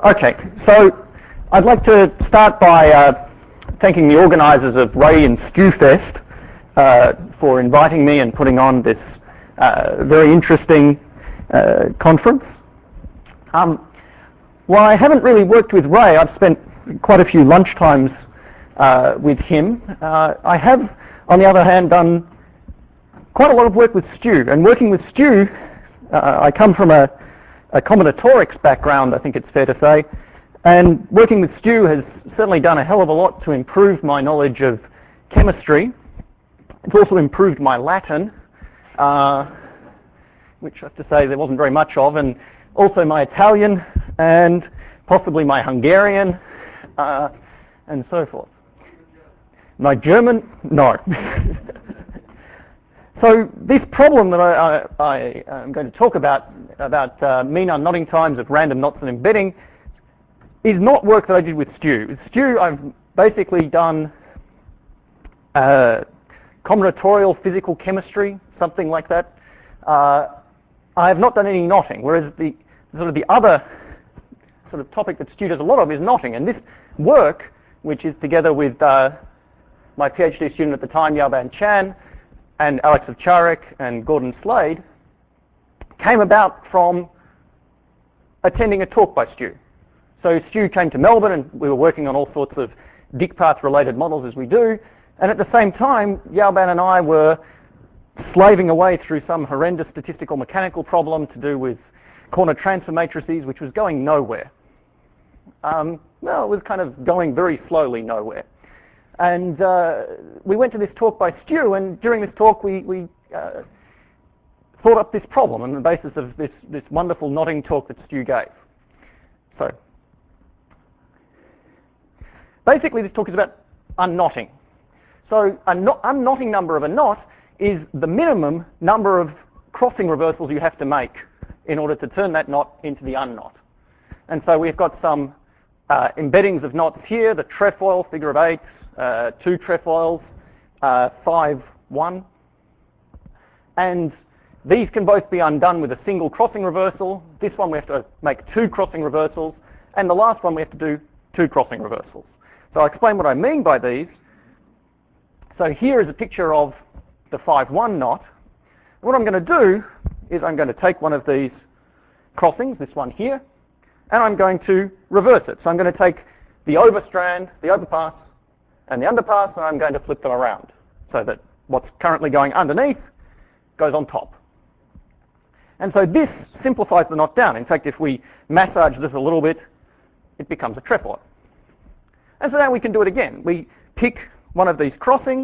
Okay, so I'd like to start by thanking the organisers of Ray and Stew Fest for inviting me and putting on this very interesting conference. While I haven't really worked with Ray, I've spent quite a few lunchtimes with him. I have, on the other hand, done quite a lot of work with Stu, and working with Stu, I come from a combinatorics background, I think it's fair to say, and working with Stu has certainly done a hell of a lot to improve my knowledge of chemistry. It's also improved my Latin, which I have to say there wasn't very much of, and also my Italian and possibly my Hungarian and so forth. My German? No. So this problem that I am going to talk about mean unknotting times of random knots and embedding, is not work that I did with Stu. With Stu, I've basically done combinatorial physical chemistry, something like that. I have not done any knotting, whereas the other sort of topic that Stu does a lot of is knotting. And this work, which is together with my PhD student at the time, Yaoban Chan, and Alex Ovcharek and Gordon Slade, came about from attending a talk by Stu. So Stu came to Melbourne and we were working on all sorts of Dick path related models as we do, and at the same time Yaoban and I were slaving away through some horrendous statistical mechanical problem to do with corner transfer matrices, which was going nowhere. Well, it was kind of going very slowly nowhere. And we went to this talk by Stu, and during this talk we thought up this problem on the basis of this wonderful knotting talk that Stu gave. So basically this talk is about unknotting. So an unknotting number of a knot is the minimum number of crossing reversals you have to make in order to turn that knot into the unknot. And so we've got some embeddings of knots here, the trefoil, figure of 8, 2 trefoils, 5, 1. And these can both be undone with a single crossing reversal. This one we have to make 2 crossing reversals, and the last one we have to do 2 crossing reversals. So I'll explain what I mean by these. So here is a picture of the 5-1 knot. What I'm going to do is I'm going to take one of these crossings, this one here, and I'm going to reverse it. So I'm going to take the overstrand, the overpass, and the underpass, and I'm going to flip them around so that what's currently going underneath goes on top. And so this simplifies the knot down. In fact, if we massage this a little bit, it becomes a trefoil. And so now we can do it again. We pick one of these crossings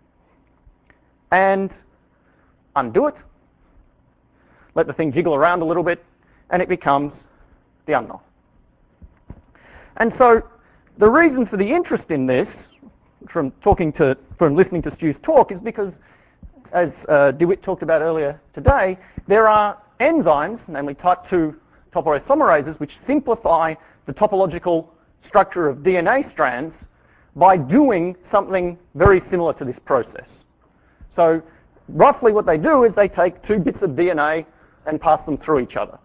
and undo it, let the thing jiggle around a little bit, and it becomes the unknot. And so the reason for the interest in this, from listening to Stu's talk, is because, as DeWitt talked about earlier today, there are enzymes, namely type 2 topoisomerases, which simplify the topological structure of DNA strands by doing something very similar to this process. So roughly what they do is they take 2 bits of DNA and pass them through each other.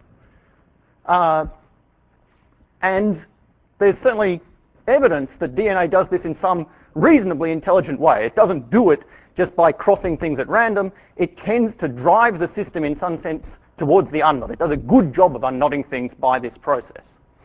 And there's certainly evidence that DNA does this in some reasonably intelligent way. It doesn't do it just by crossing things at random. It tends to drive the system in some sense towards the unknot. It does a good job of unknotting things by this process.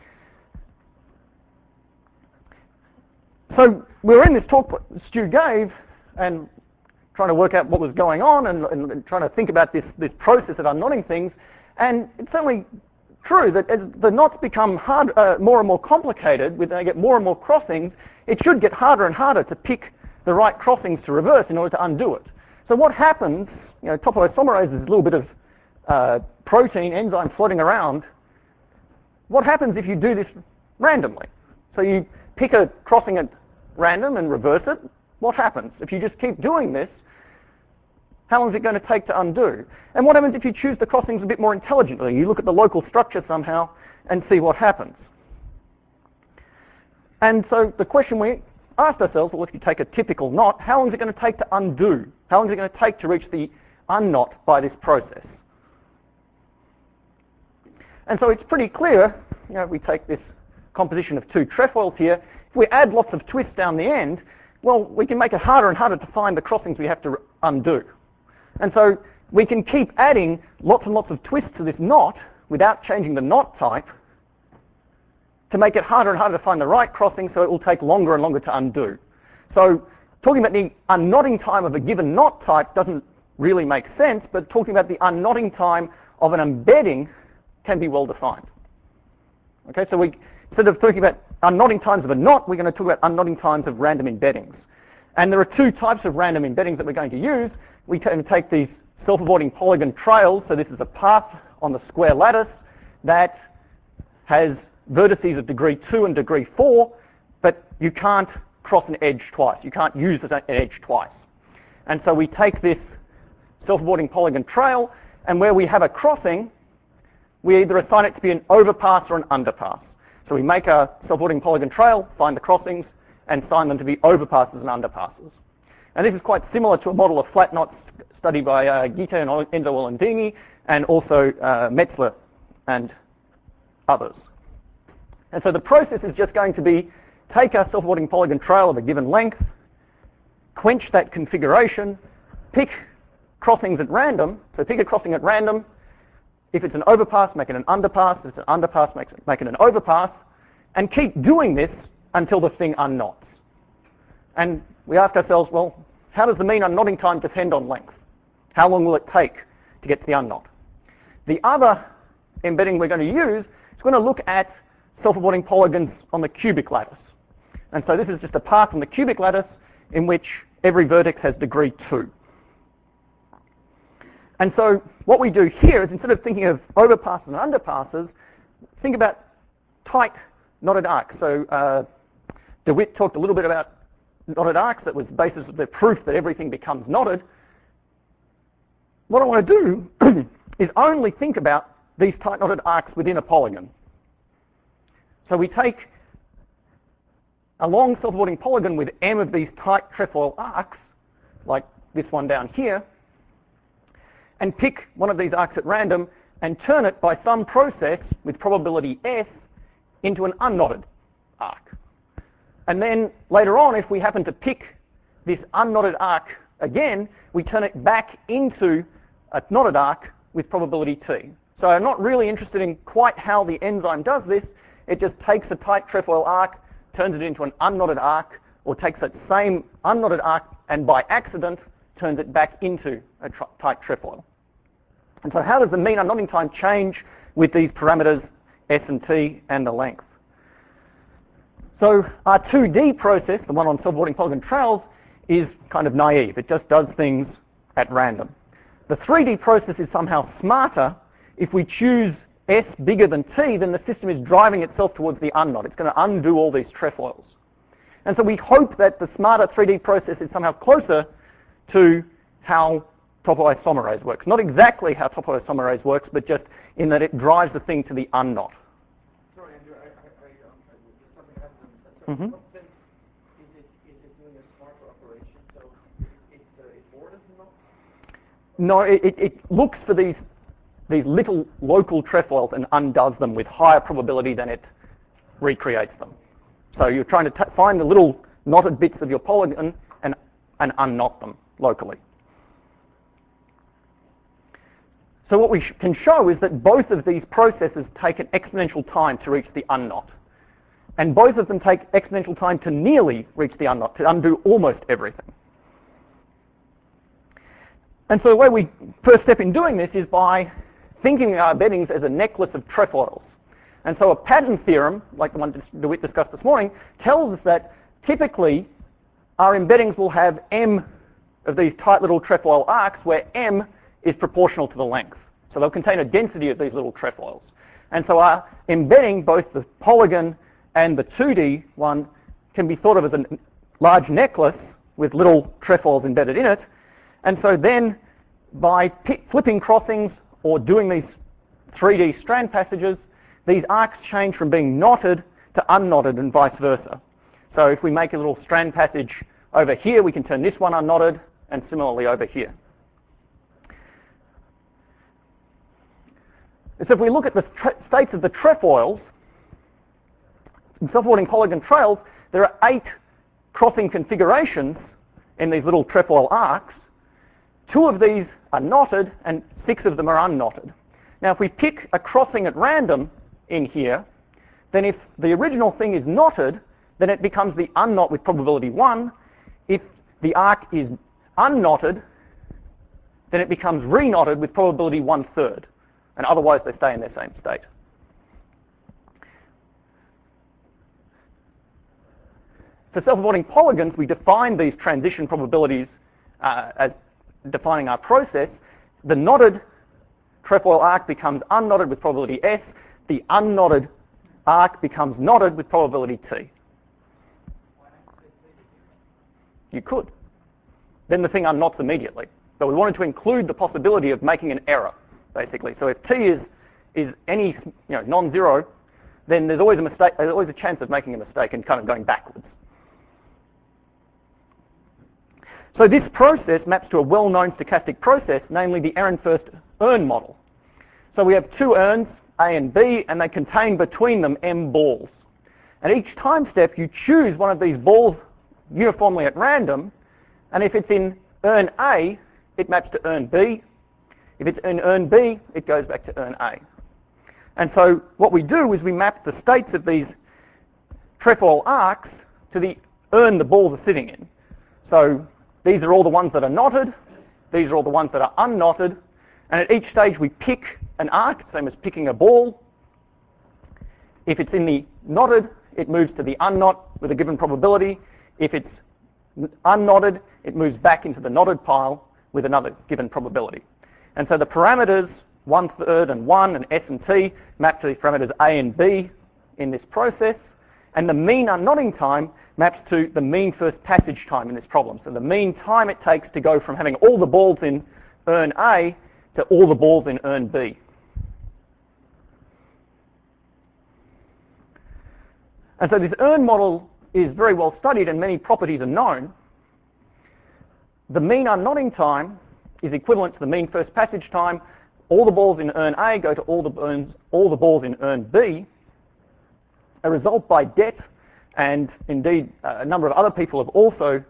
So we were in this talk that Stu gave and trying to work out what was going on and trying to think about this process of unknotting things, and it's certainly true that as the knots become more and more complicated, when they get more and more crossings, it should get harder and harder to pick the right crossings to reverse in order to undo it. So what happens, topoisomerase is a little bit of protein, enzyme floating around. What happens if you do this randomly? So you pick a crossing at random and reverse it. What happens? If you just keep doing this, how long is it going to take to undo? And what happens if you choose the crossings a bit more intelligently? You look at the local structure somehow and see what happens. And so the question we asked ourselves, well, if you take a typical knot, how long is it going to take to undo? How long is it going to take to reach the unknot by this process? And so it's pretty clear, we take this composition of two trefoils here, if we add lots of twists down the end, well, we can make it harder and harder to find the crossings we have to undo. And so we can keep adding lots and lots of twists to this knot without changing the knot type to make it harder and harder to find the right crossing, so it will take longer and longer to undo. So talking about the unknotting time of a given knot type doesn't really make sense, but talking about the unknotting time of an embedding can be well defined. Okay, so instead of talking about unknotting times of a knot, we're going to talk about unknotting times of random embeddings. And there are two types of random embeddings that we're going to use. We can take these self-avoiding polygon trails, so this is a path on the square lattice that has vertices of degree 2 and degree 4, but you can't cross an edge twice. You can't use an edge twice. And so we take this self-avoiding polygon trail, and where we have a crossing, we either assign it to be an overpass or an underpass. So we make a self-avoiding polygon trail, find the crossings, and assign them to be overpasses and underpasses. And this is quite similar to a model of flat knots studied by Gita and Enzo Olandini, and also Metzler and others. And so the process is just going to be take our self-avoiding polygon trail of a given length, quench that configuration, pick crossings at random. So pick a crossing at random. If it's an overpass, make it an underpass. If it's an underpass, make it an overpass. And keep doing this until the thing unknots. And we ask ourselves, well, how does the mean unknotting time depend on length? How long will it take to get to the unknot? The other embedding we're going to use is going to look at self-avoiding polygons on the cubic lattice. And so this is just a path on the cubic lattice in which every vertex has degree 2. And so what we do here is, instead of thinking of overpasses and underpasses, think about tight knotted arcs. So DeWitt talked a little bit about knotted arcs. That was the basis of the proof that everything becomes knotted. What I want to do is only think about these tight knotted arcs within a polygon. So we take a long self-avoiding polygon with m of these tight trefoil arcs, like this one down here, and pick one of these arcs at random and turn it by some process with probability S into an unknotted arc. And then later on, if we happen to pick this unknotted arc again, we turn it back into a knotted arc with probability T. So I'm not really interested in quite how the enzyme does this. It just takes a tight trefoil arc, turns it into an unknotted arc, or takes that same unknotted arc and by accident turns it back into a tight trefoil. And so how does the mean unknotting time change with these parameters S and T and the length? So our 2D process, the one on self-avoiding polygon trails, is kind of naive. It just does things at random. The 3D process is somehow smarter. If we choose S bigger than T, then the system is driving itself towards the unknot. It's going to undo all these trefoils. And so we hope that the smarter 3D process is somehow closer to how topoisomerase works. Not exactly how topoisomerase works, but just in that it drives the thing to the unknot. Sorry, Andrew, something happened. What sense is it doing a smarter operation? So it borders the knot? No, it looks for these little local trefoils and undoes them with higher probability than it recreates them. So you're trying to find the little knotted bits of your polygon and unknot them locally. So what we can show is that both of these processes take an exponential time to reach the unknot. And both of them take exponential time to nearly reach the unknot, to undo almost everything. And so the way we first step in doing this is by thinking of our embeddings as a necklace of trefoils. And so a pattern theorem, like the one DeWitt discussed this morning, tells us that typically our embeddings will have m of these tight little trefoil arcs where m is proportional to the length. So they'll contain a density of these little trefoils. And so our embedding, both the polygon and the 2D one, can be thought of as a large necklace with little trefoils embedded in it. And so then by flipping crossings or doing these 3D strand passages, these arcs change from being knotted to unknotted and vice versa. So if we make a little strand passage over here, we can turn this one unknotted, and similarly over here. So if we look at the states of the trefoils, in self-supporting polygon trails, there are 8 crossing configurations in these little trefoil arcs. 2 of these are knotted and 6 of them are unknotted. Now if we pick a crossing at random in here, then if the original thing is knotted, then it becomes the unknot with probability 1. If the arc is unknotted, then it becomes re-knotted with probability 1/3, and otherwise they stay in their same state. For self-supporting polygons, we define these transition probabilities as defining our process. The knotted trefoil arc becomes unknotted with probability S. The unknotted arc becomes knotted with probability T. You could. Then the thing unknots immediately. But we wanted to include the possibility of making an error, basically. So if T is any non-zero, then there's always a mistake. There's always a chance of making a mistake and kind of going backwards. So this process maps to a well-known stochastic process, namely the Ehrenfurst-Ern model. So we have 2 urns, A and B, and they contain between them M balls. At each time step, you choose one of these balls uniformly at random, and if it's in urn A, it maps to urn B. If it's in urn B, it goes back to urn A. And so what we do is we map the states of these trefoil arcs to the urn the balls are sitting in. So these are all the ones that are knotted, these are all the ones that are unknotted, and at each stage we pick an arc, same as picking a ball. If it's in the knotted, it moves to the unknot with a given probability. If it's unknotted, it moves back into the knotted pile with another given probability. And so the parameters 1/3 and 1 and S and T map to the parameters A and B in this process, and the mean unknotting time maps to the mean first passage time in this problem. So the mean time it takes to go from having all the balls in urn A to all the balls in urn B. And so this urn model is very well studied and many properties are known. The mean unknotting time is equivalent to the mean first passage time. All the balls in urn A go to all the balls in urn B. A result by Det, and indeed a number of other people have also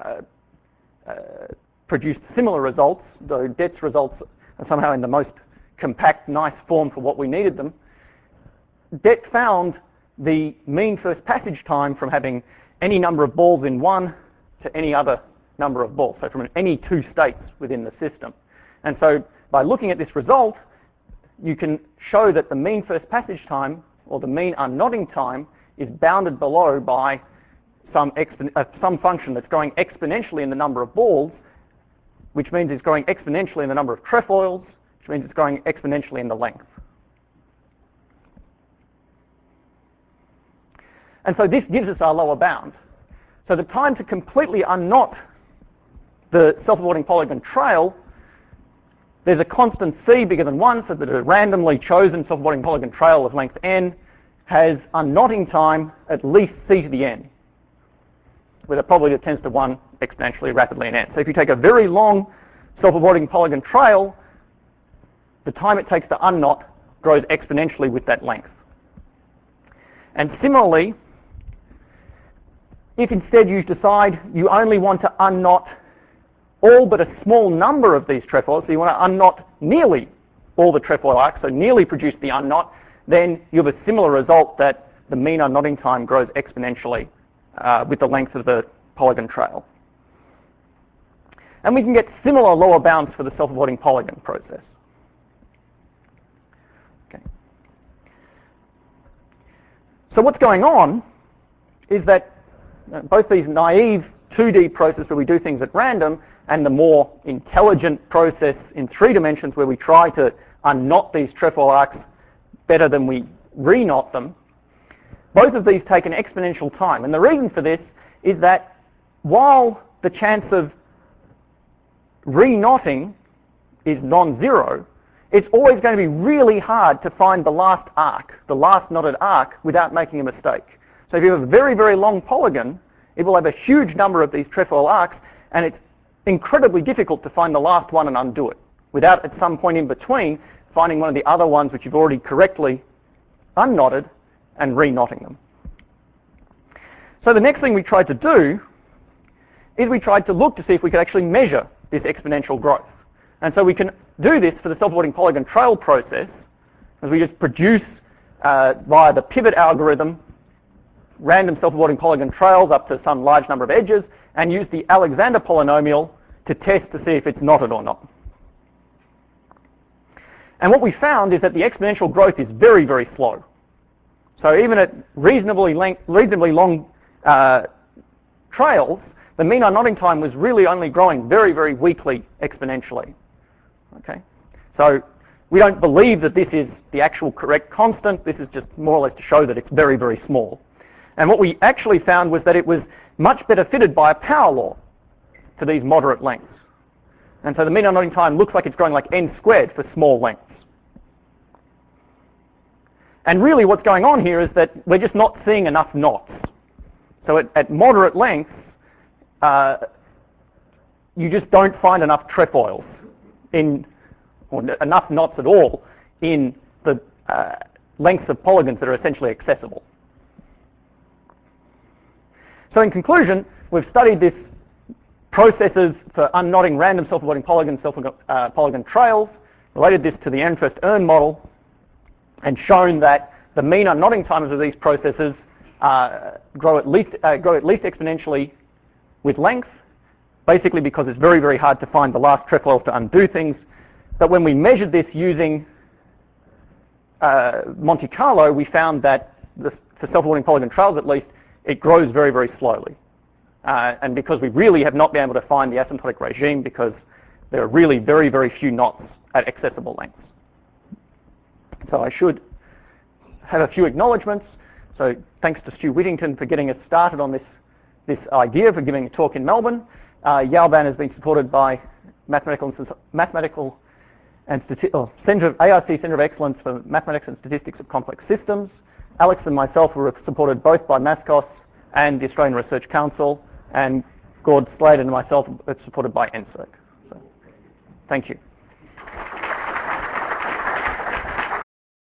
produced similar results, though Det's results are somehow in the most compact, nice form for what we needed them. Det found the mean first passage time from having any number of balls in one to any other number of balls, so from any 2 states within the system. And so by looking at this result, you can show that the mean first passage time, or the mean unknotting time, is bounded below by some function that's growing exponentially in the number of balls, which means it's growing exponentially in the number of trefoils, which means it's growing exponentially in the length. And so this gives us our lower bound. So the time to completely unknot the self-supporting polygon trail, there's a constant c bigger than 1, so that a randomly chosen self-supporting polygon trail of length n has unknotting time at least c to the n, with a probability that tends to 1 exponentially rapidly in n. So if you take a very long self-supporting polygon trail, the time it takes to unknot grows exponentially with that length. And similarly, if instead you decide you only want to unknot all but a small number of these trefoils, so you want to unknot nearly all the trefoil arcs, so nearly produce the unknot, then you have a similar result that the mean unknotting time grows exponentially with the length of the polygon trail. And we can get similar lower bounds for the self-supporting polygon process. Okay. So what's going on is that both these naive 2D process where we do things at random and the more intelligent process in 3 dimensions where we try to unknot these trefoil arcs better than we re-knot them, both of these take an exponential time. And the reason for this is that while the chance of re-knotting is non-zero, it's always going to be really hard to find the last arc, the last knotted arc, without making a mistake. So if you have a very, very long polygon, it will have a huge number of these trefoil arcs, and it's incredibly difficult to find the last one and undo it, without at some point in between finding one of the other ones which you've already correctly unknotted and re-knotting them. So the next thing we tried to do is we tried to look to see if we could actually measure this exponential growth. And so we can do this for the self-avoiding polygon trail process, as we just produce via the pivot algorithm random self-avoiding polygon trails up to some large number of edges, and use the Alexander polynomial to test to see if it's knotted or not. And what we found is that the exponential growth is very, very slow. So even at reasonably long trails, the mean unknotting time was really only growing very, very weakly exponentially. Okay, so we don't believe that this is the actual correct constant. This is just more or less to show that it's very, very small. And what we actually found was that it was much better fitted by a power law to these moderate lengths. And so the mean unknotting time looks like it's growing like n squared for small lengths. And really what's going on here is that we're just not seeing enough knots. So at moderate lengths, you just don't find enough trefoils or enough knots at all in the lengths of polygons that are essentially accessible. So in conclusion, we've studied this processes for unknotting random self-avoiding polygon trails, related this to the Ehrenfest-Ern model, and shown that the mean unknotting times of these processes grow at least exponentially with length, basically because it's very, very hard to find the last trefoils to undo things. But when we measured this using Monte Carlo, we found that for self-avoiding polygon trails at least, it grows very, very slowly. And because we really have not been able to find the asymptotic regime, because there are really very, very few knots at accessible lengths. So I should have a few acknowledgements. So thanks to Stu Whittington for getting us started on this idea, for giving a talk in Melbourne. Yalban has been supported by ARC Centre of Excellence for Mathematics and Statistics of Complex Systems. Alex and myself were supported both by MASCOS and the Australian Research Council, and Gord Sladen and myself are supported by NSERC. So, thank you.